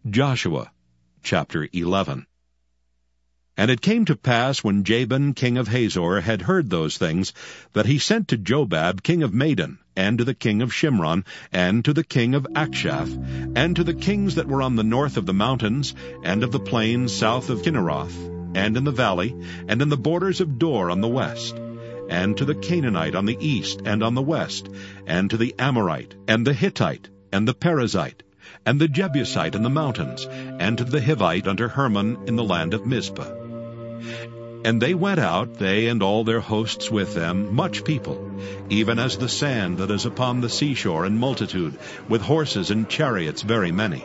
Joshua chapter 11. And it came to pass, when Jabin king of Hazor had heard those things, that he sent to Jobab king of Madon, and to the king of Shimron, and to the king of Akshaph, and to the kings that were on the north of the mountains, and of the plains south of Kinneroth, and in the valley, and in the borders of Dor on the west, and to the Canaanite on the east and on the west, and to the Amorite, and the Hittite, and the Perizzite, and the Jebusite in the mountains, and to the Hivite unto Hermon in the land of Mizpah. And they went out, they and all their hosts with them, much people, even as the sand that is upon the seashore in multitude, with horses and chariots very many.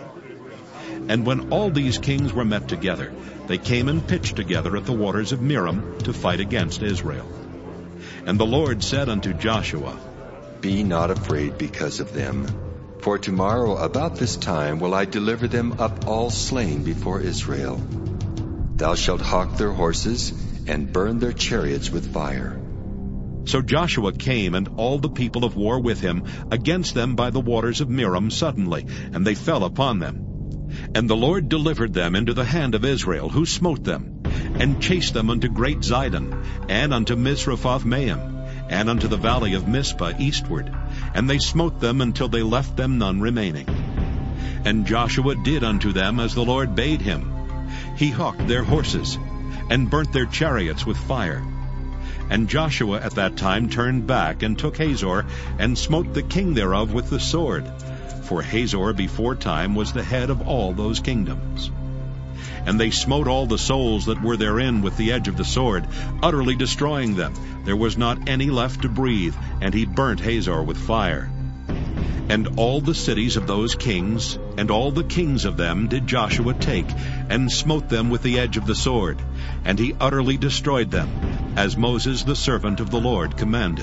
And when all these kings were met together, they came and pitched together at the waters of Merom to fight against Israel. And the Lord said unto Joshua, Be not afraid because of them. For tomorrow about this time will I deliver them up all slain before Israel. Thou shalt hawk their horses, and burn their chariots with fire. So Joshua came, and all the people of war with him, against them by the waters of Merom suddenly, and they fell upon them. And the Lord delivered them into the hand of Israel, who smote them, and chased them unto great Zidon, and unto Misrephoth-Maim, and unto the valley of Mizpah eastward, and they smote them until they left them none remaining. And Joshua did unto them as the Lord bade him. He hawked their horses, and burnt their chariots with fire. And Joshua at that time turned back, and took Hazor, and smote the king thereof with the sword. For Hazor before time was the head of all those kingdoms. And they smote all the souls that were therein with the edge of the sword, utterly destroying them. There was not any left to breathe, and he burnt Hazor with fire. And all the cities of those kings, and all the kings of them, did Joshua take, and smote them with the edge of the sword, and he utterly destroyed them, as Moses the servant of the Lord commanded.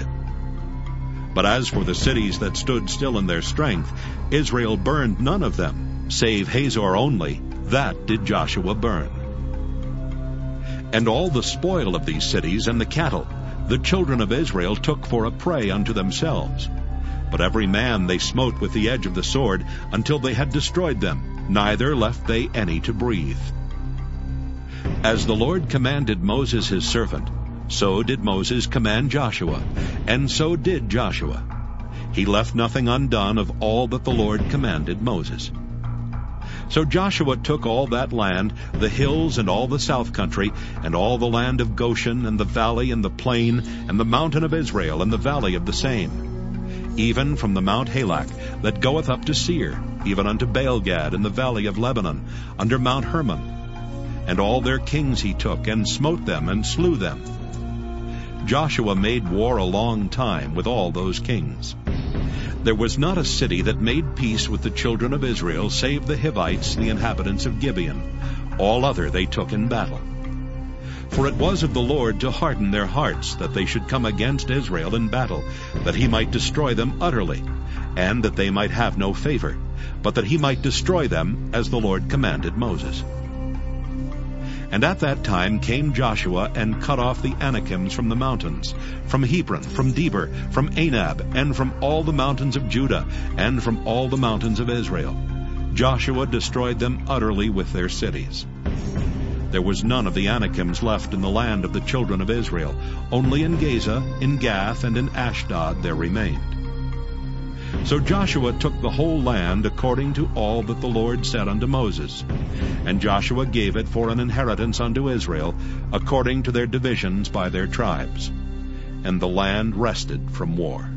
But as for the cities that stood still in their strength, Israel burned none of them, save Hazor only. That did Joshua burn. And all the spoil of these cities and the cattle, the children of Israel took for a prey unto themselves. But every man they smote with the edge of the sword, until they had destroyed them, neither left they any to breathe. As the Lord commanded Moses his servant, so did Moses command Joshua, and so did Joshua. He left nothing undone of all that the Lord commanded Moses. So Joshua took all that land, the hills and all the south country, and all the land of Goshen, and the valley and the plain, and the mountain of Israel, and the valley of the same, even from the Mount Halak, that goeth up to Seir, even unto Baalgad in the valley of Lebanon, under Mount Hermon. And all their kings he took, and smote them, and slew them. Joshua made war a long time with all those kings. There was not a city that made peace with the children of Israel, save the Hivites, the inhabitants of Gibeon. All other they took in battle. For it was of the Lord to harden their hearts, that they should come against Israel in battle, that he might destroy them utterly, and that they might have no favor, but that he might destroy them, as the Lord commanded Moses. And at that time came Joshua, and cut off the Anakims from the mountains, from Hebron, from Debir, from Anab, and from all the mountains of Judah, and from all the mountains of Israel. Joshua destroyed them utterly with their cities. There was none of the Anakims left in the land of the children of Israel. Only in Gaza, in Gath, and in Ashdod there remained. So Joshua took the whole land according to all that the Lord said unto Moses. And Joshua gave it for an inheritance unto Israel, according to their divisions by their tribes. And the land rested from war.